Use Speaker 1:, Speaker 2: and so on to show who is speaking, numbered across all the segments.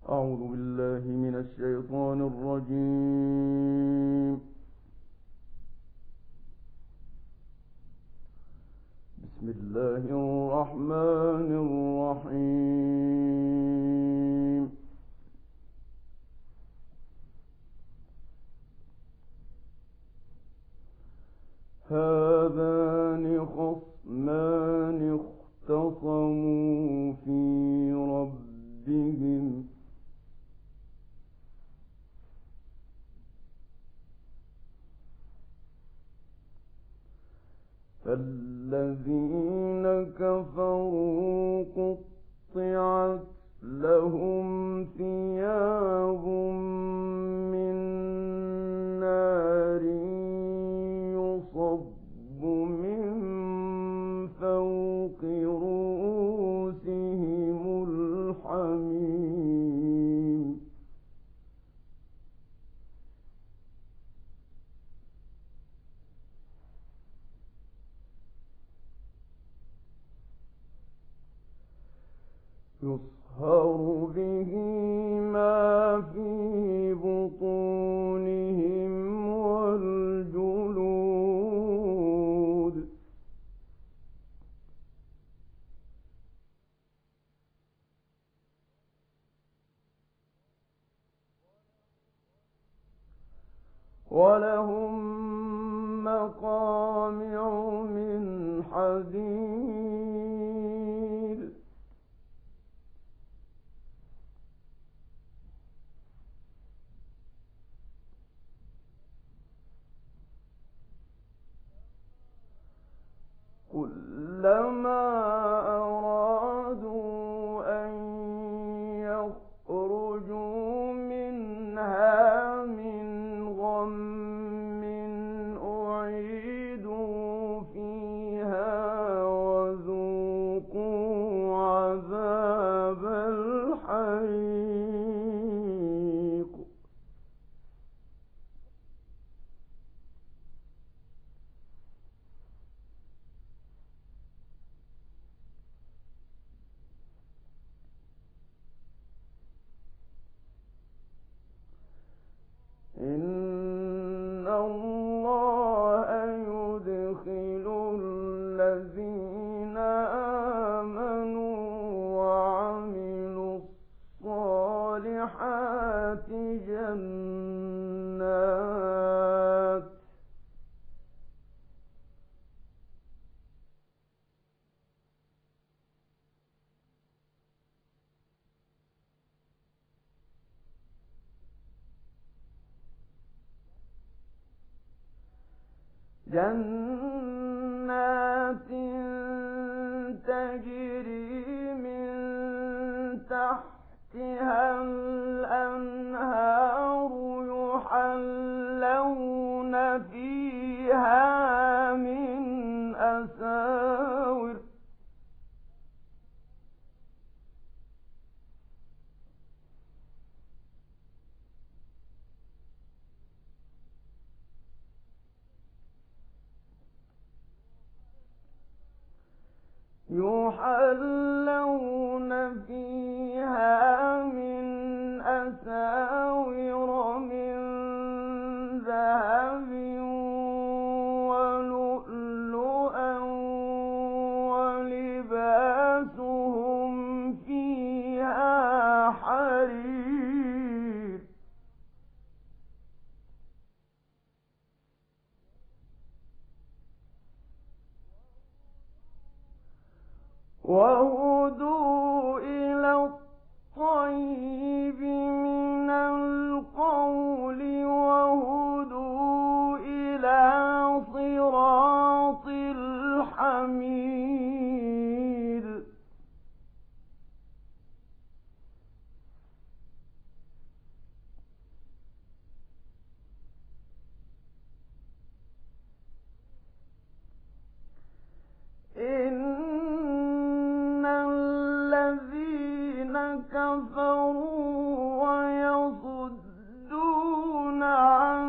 Speaker 1: أعوذ بالله من الشيطان الرجيم. بسم الله الرحمن الرحيم. هذان خصمان اختصموا في ربهم فالذين كفروا قطعت لهم ثياب من نار يصب من فوق رؤوسهم الحميم. يصهر به ما في بطونهم والجلود ولهم مقامع من حديد كلما أرادوا أن يخرجوا منها من غم أعيدوا فيها وذوقوا عذاب الحريق. إن الله يدخل الذين آمنوا وعملوا الصالحات جنات تجري من تحتها الأنهار يحلون فيها من أساور من ذهب ولؤلؤا ولباسهم فيها حرير. وهدوا إلى الطيب من القول وهدوا إلى صراط الحميد. إن الذين كفروا ويصدون عن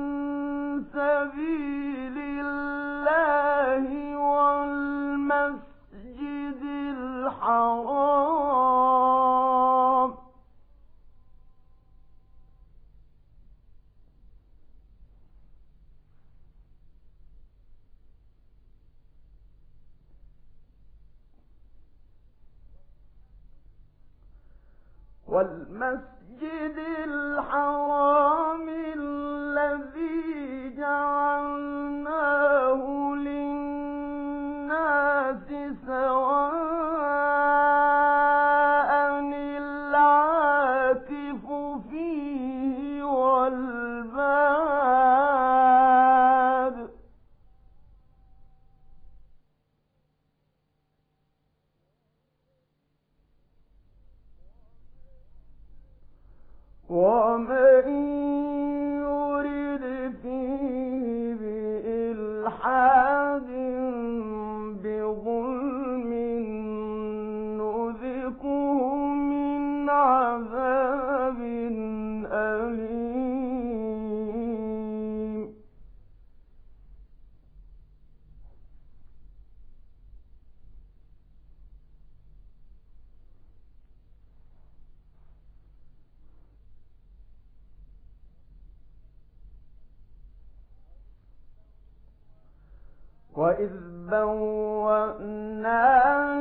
Speaker 1: سبيل الله والمسجد الحرام والمسجد الحرام الذي جعلناه للناس سواء العاكف فيه والباد ومن يرد فيه بإلحاد بظلم نذقه من عذاب أليم وإذ بوأنا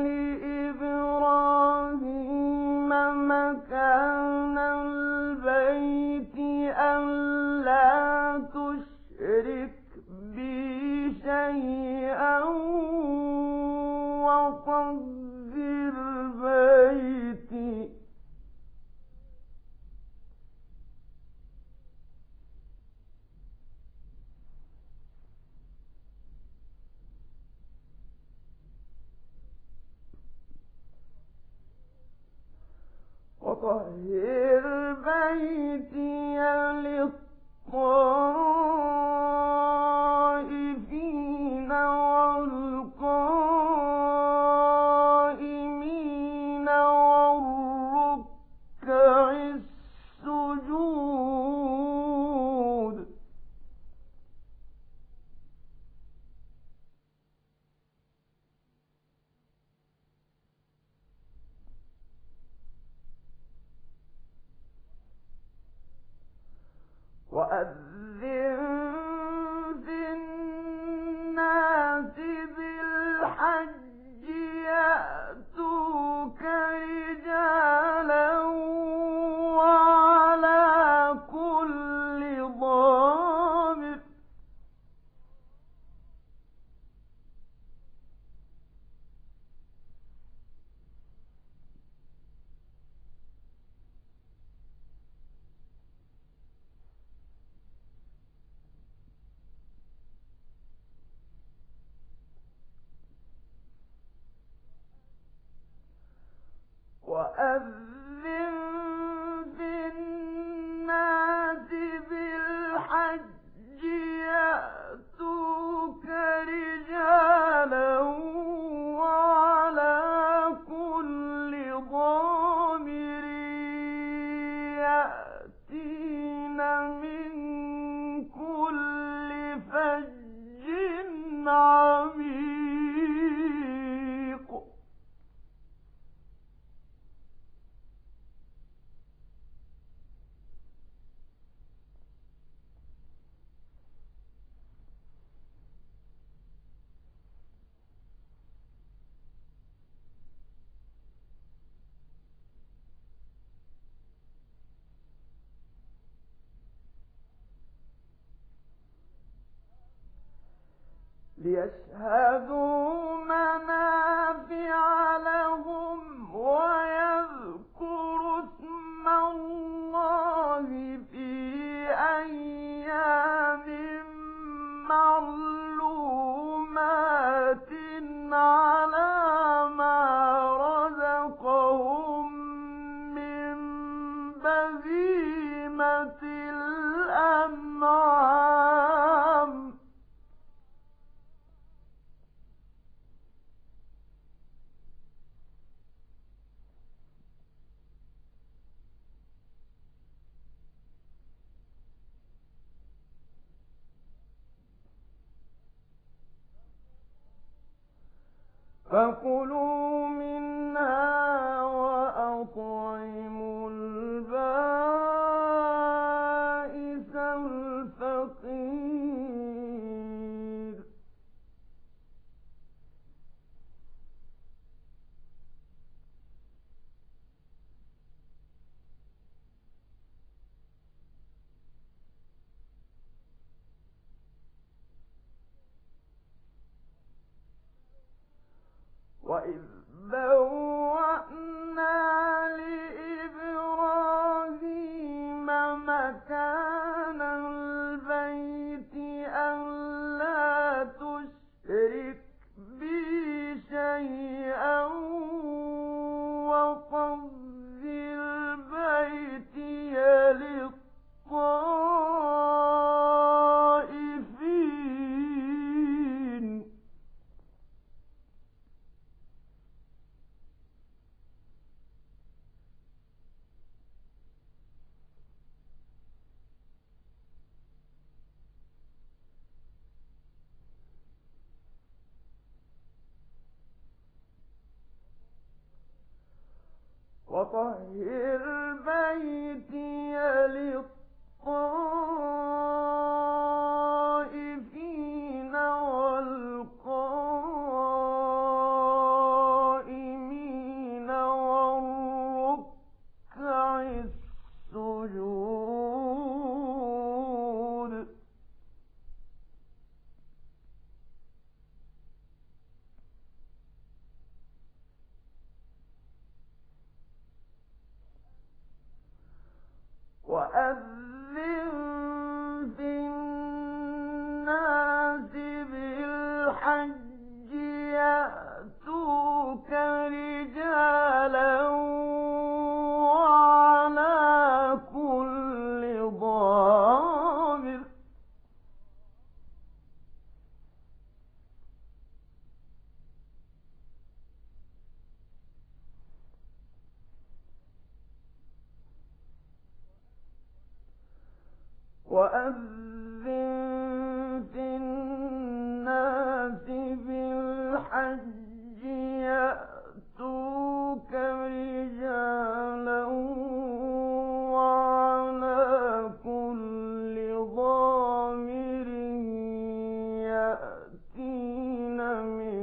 Speaker 1: لإبراهيم مكان البيت ألا تشرك بي شيئا وطهر بيتي للطائفين والقائمين والركع السجود وأذن في الناس بالحج يأتوك رجالا وعلى كل ضامر وأذن في الناس بالحج يأتوك رجالا وعلى كل ضامر يأتين من كل فج عميق ليشهدوا منافع لهم ويذكروا اسم الله في أيام معلومات على ما رزقهم من بهيمة الأنعام فكلوا منها وأطعموا البائس الفقير للطائفين وطهر بيتي للطائفين والقائمين والركع السجود وأذن في الناس بالحج يأتوك رجالا وعلى كل ضامر وأذن في الناس بالحج يأتوك رجالا وعلى كل ضامر يأتين من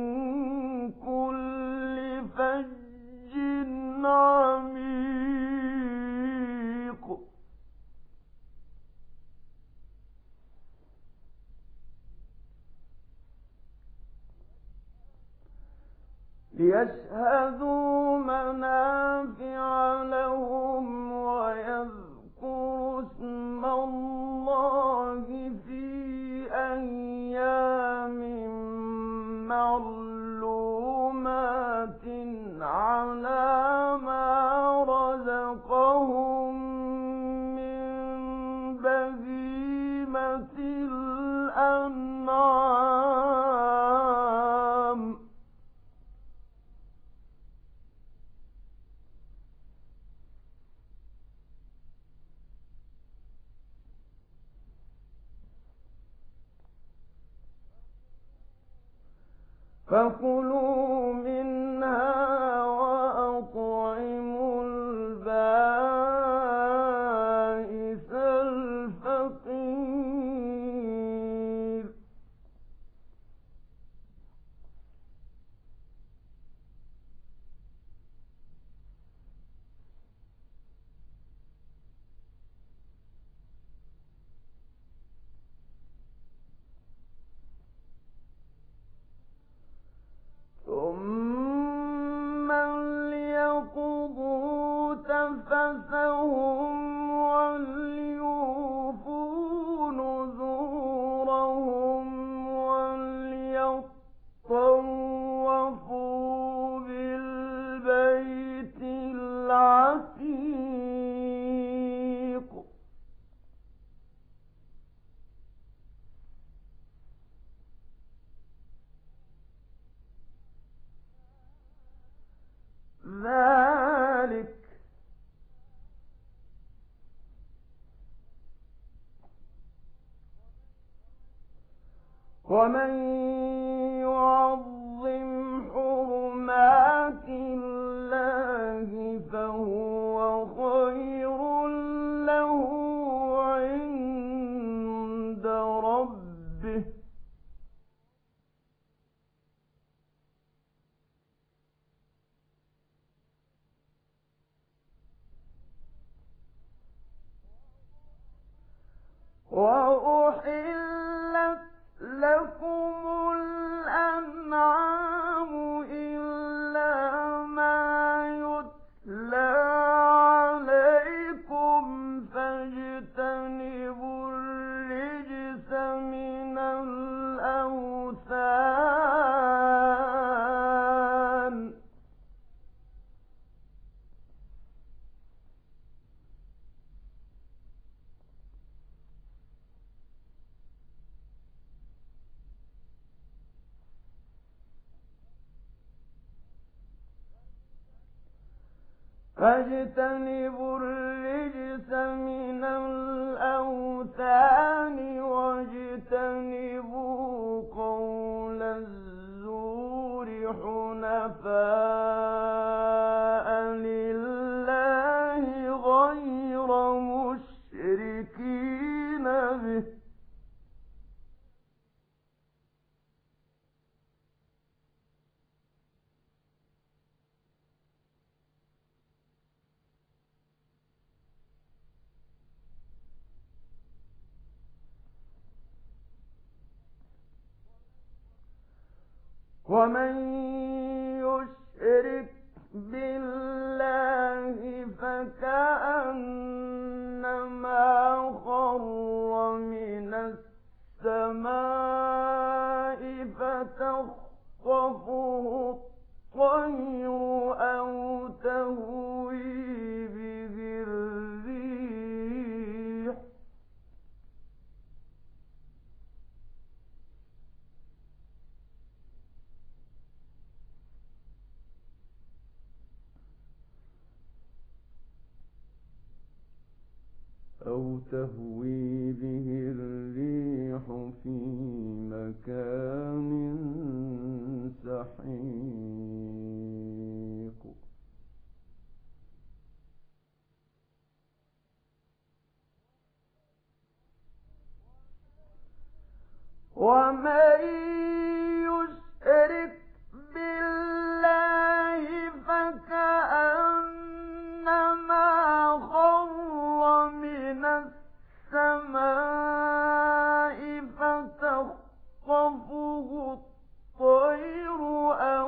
Speaker 1: كل فج عميق ليشهدوا منافع لهم ويذكروا اسم الله في أيام معلومات على ما رزقهم من بهيمة الأنعام فكلوا منها وأطعموا البائس الفقير ثم ليقضوا تفثهم وليوفوا نذورهم وليطوفوا بالبيت العتيق ذلك ومن يعظم حرمات الله فهو خير له عند ربه وأحلت لكم الأنعام إلا ما يتلى عليكم فاجتنبوا الرجس من الأوثان فاجتنبوا الرجس من الأوثان واجتنبوا قول الزور حنفاء لله غير مشركين به ومن يشرك بالله فكأنما خر من السماء فتخطفه الطير أو تهوي به الريح في مكان سحيق ومن يشرك بالله فكأنما خر من السماء فتخطفه الطير أو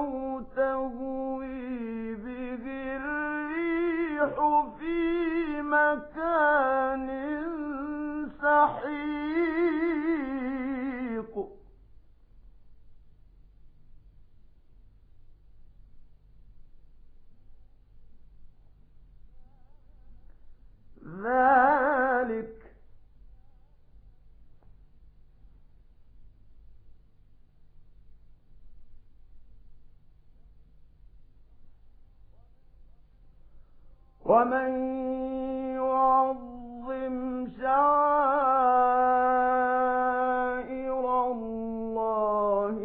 Speaker 1: تهوي به الريح في مكان سحيق ذلك ومن يعظم شعائر الله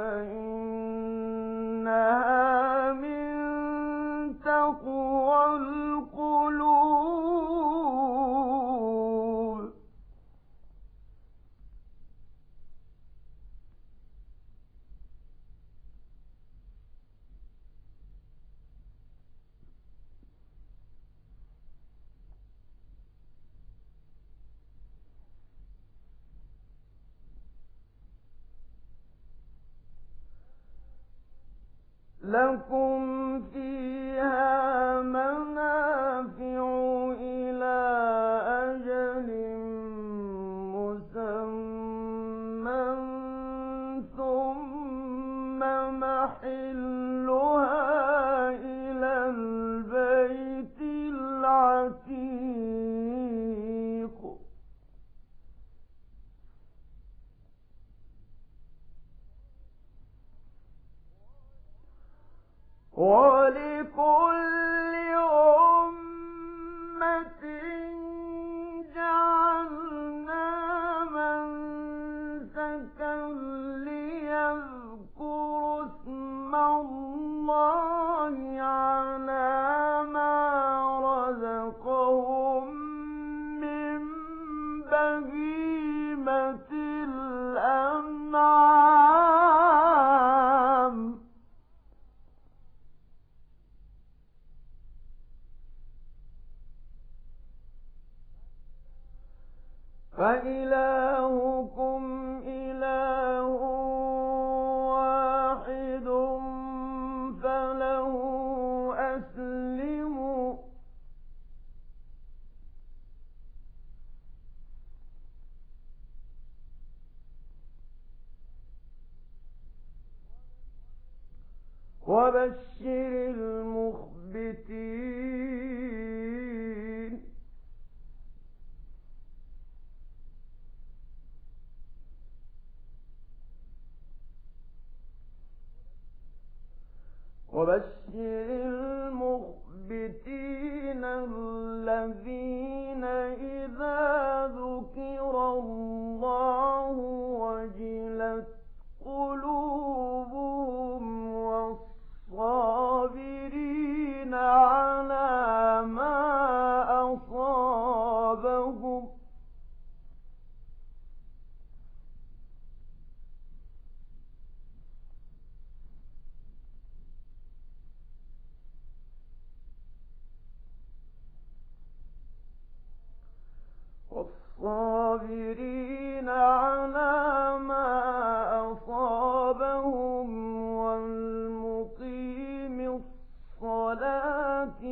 Speaker 1: فإنها من تقوى القلوب لكم فيها منافع إلى أجل مسمى ثم محلها إلى البيت العتيق ولكل أمة جعلنا منسكا ليذكروا اسم الله على ما رزقهم من بهيمة الأنعام فإلهكم إله واحد فله أسلموا وبشر المخبتين وبشر المخبتين الذين إذا ذكر الله وجلت قلوبهم والصابرين على ما أصابهم والمقيم الصلاة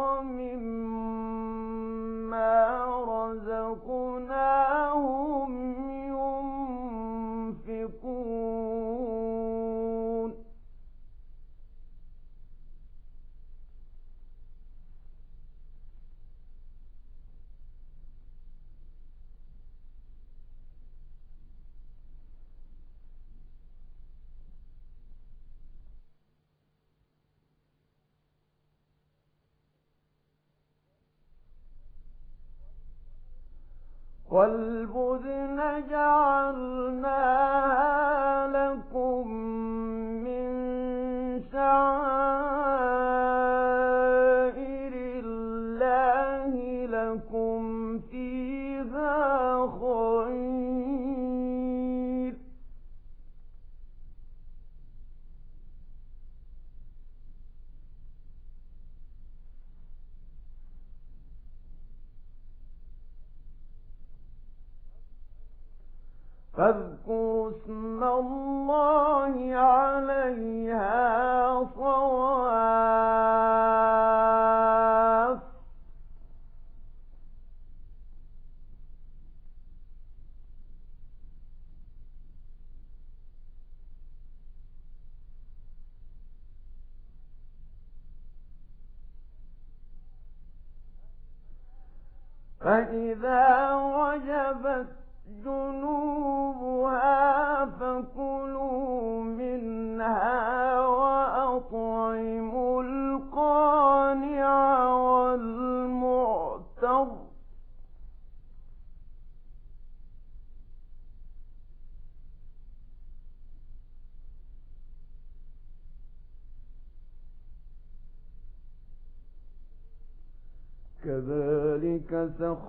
Speaker 1: ومما رزقناهم ينفقون والبدن جعلناها لكم من شعائر الله لكم فيها خير فاذكروا اسم الله عليها صواف فإذا وجبت جنوبها فكلوا منها وأطعموا القانع والمعتر كذلك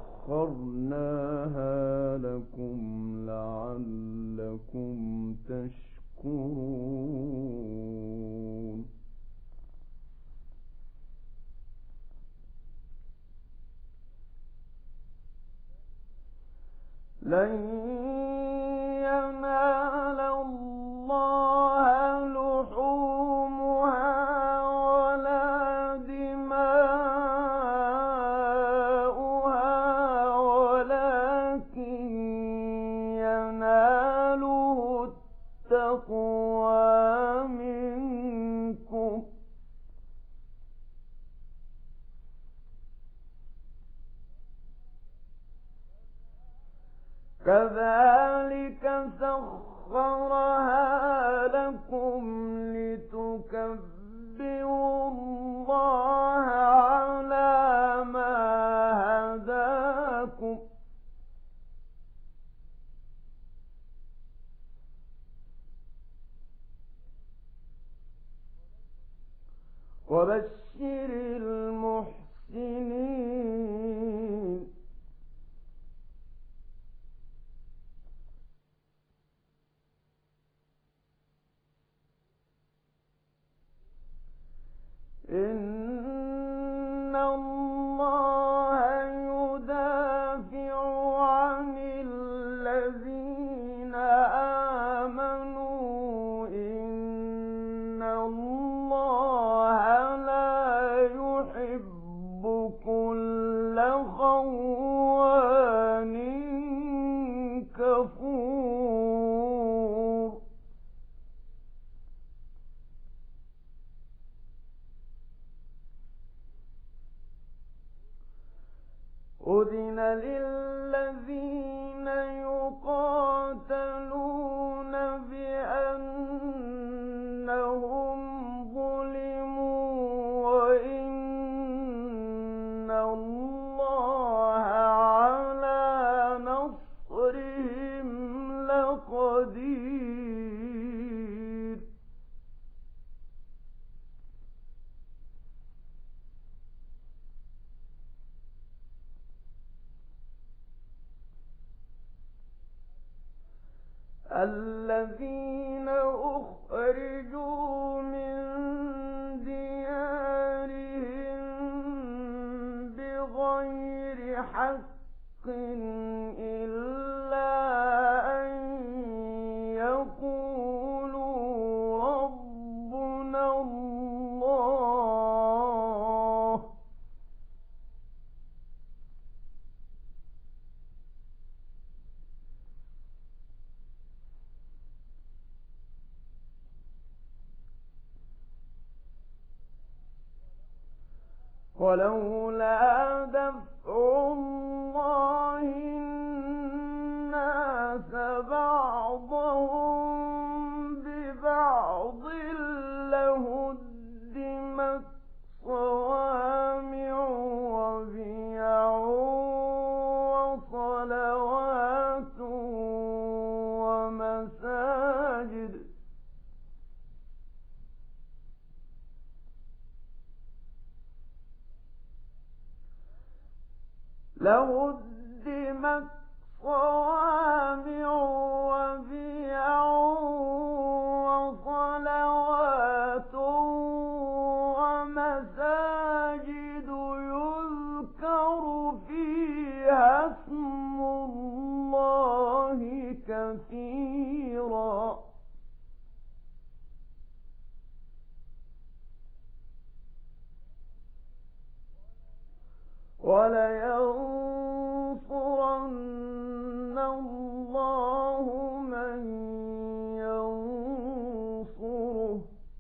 Speaker 1: سخرناها لكم لعلكم تشكرون لن ينال الله لحومها ولا دماؤها ولكن يناله التقوى منكم كذلك سخرها لكم لتكبروا الله على ما هداكم وبشر المحسنين إن الله يدافع عن الذين آمنوا إن الله لا يحب كل خوان كفور أذن للذين يقاتلون بأنهم ظلموا وإن الله الذين أخرجوا من ديارهم بغير حق إلا أن يقولوا ربنا الله ولولا دفع الله الناس بعضهم ببعض لهدمت صوامع وبيع وصلوات ومساجد وبيع وصلوات ومساجد يذكر فيها اسم الله كثيرا ولينصرن الله من ينصره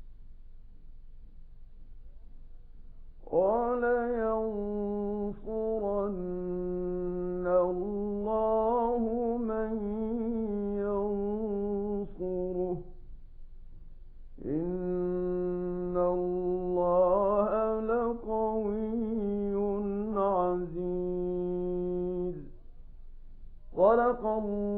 Speaker 1: إن الله لقوي عزيز. صدق الله